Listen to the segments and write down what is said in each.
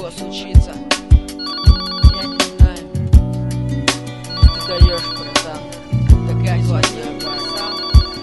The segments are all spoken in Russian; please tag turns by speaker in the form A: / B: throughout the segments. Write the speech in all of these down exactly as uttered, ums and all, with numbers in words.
A: что случится, я не знаю. Ты даешь, братан. Такая злодея, братан.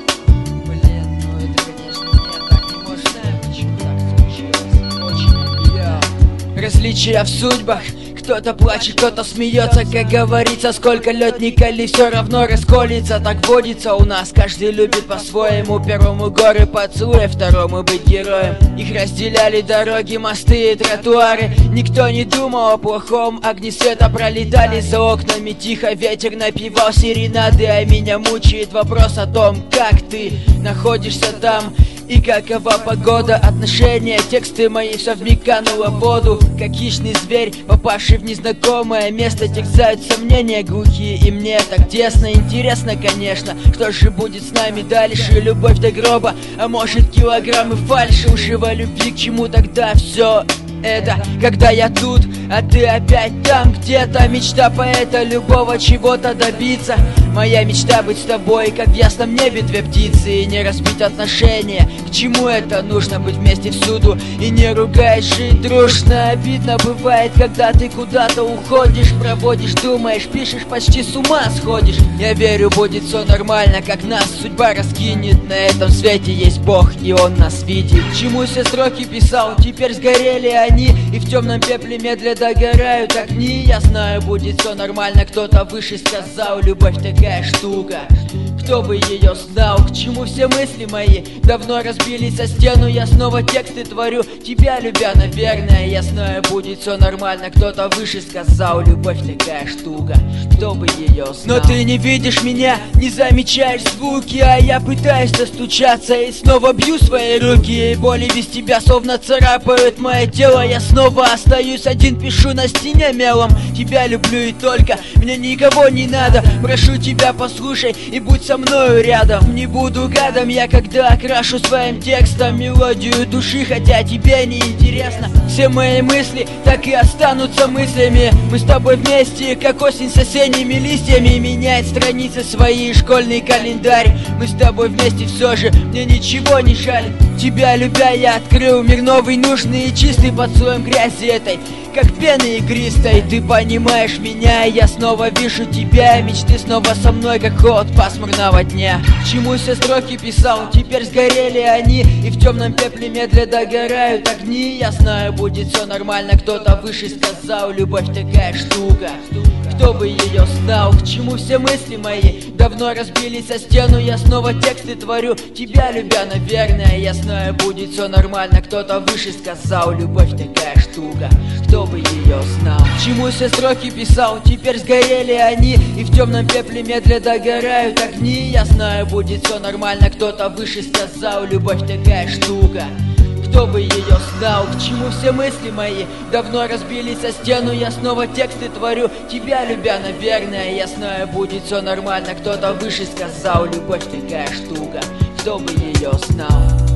A: Блин, ну это, конечно, нет, так не может. Знаю, почему так случилось. Очень я. Различия в судьбах. Кто-то плачет, кто-то смеется, как говорится, сколько лет ни кали, все равно расколется. Так водится у нас, каждый любит по-своему. Первому горы поцелуя, второму быть героем. Их разделяли дороги, мосты и тротуары. Никто не думал о плохом, огни света пролетали за окнами. Тихо ветер напевал серенады, а меня мучает вопрос о том, как ты находишься там. И какова погода, отношения, тексты мои, все вмиг кануло в воду. Как хищный зверь, попавший в незнакомое место, терзают сомнения глухие, и мне так тесно. Интересно, конечно, что же будет с нами дальше. Любовь до гроба, а может килограммы фальши. Лживой любви, к чему тогда все это, когда я тут, а ты опять там где-то? Мечта поэта любого чего-то добиться. Моя мечта быть с тобой, как в ясном небе две птицы. И не разбить отношения, к чему это? Нужно быть вместе всюду и не ругаясь жить дружно. Обидно бывает, когда ты куда-то уходишь, проводишь, думаешь, пишешь, почти с ума сходишь. Я верю, будет все нормально, как нас судьба раскинет. На этом свете есть Бог, и Он нас видит. К чему все строки писал, теперь сгорели они, и в темном пепле медля догорают огни. Я знаю, будет все нормально, кто-то выше сказал, любовь такая штука, кто бы ее знал. К чему все мысли мои давно разбились о стену. Я снова тексты творю, тебя любя, наверное. Я знаю, будет все нормально, кто-то выше сказал, любовь такая штука, кто бы ее знал. Но ты не видишь меня, не замечаешь звуки, а я пытаюсь достучаться и снова бью свои руки. И боли без тебя словно царапают мое тело. Я снова остаюсь один, пишу на стене мелом. Тебя люблю и только, мне никого не надо. Прошу тебя, послушай и будь со мною рядом. Не буду гадом я, когда окрашу своим текстом мелодию души, хотя тебе не интересно. Все мои мысли так и останутся мыслями. Мы с тобой вместе, как осень с осенними листьями. Меняет страницы свои школьный календарь. Мы с тобой вместе, все же мне ничего не жаль. Тебя любя, я открыл мир новый, нужный и чистый под слоем грязи этой, как пены игристой. Ты понимаешь меня, я снова вижу тебя. Мечты снова со мной, как холод пасмурного дня. К чему все строки писал, теперь сгорели они, и в темном пепле медля догорают огни. Я знаю, будет все нормально, кто-то выше сказал, любовь такая штука, кто бы ее знал. К чему все мысли мои давно разбились о стену. Я снова тексты творю, тебя любя, наверное. Я знаю, будет все нормально, кто-то выше сказал, любовь такая штука, кто бы ее знал. К чему все строки писал, теперь сгорели они, и в темном пепле медля догорают огни. Я знаю, будет все нормально, кто-то выше сказал, любовь такая штука, кто бы ее знал. К чему все мысли мои давно разбились о стену. Я снова тексты творю, тебя любя, наверное. Я знаю, будет все нормально, кто-то выше сказал, любовь такая штука, кто бы ее знал.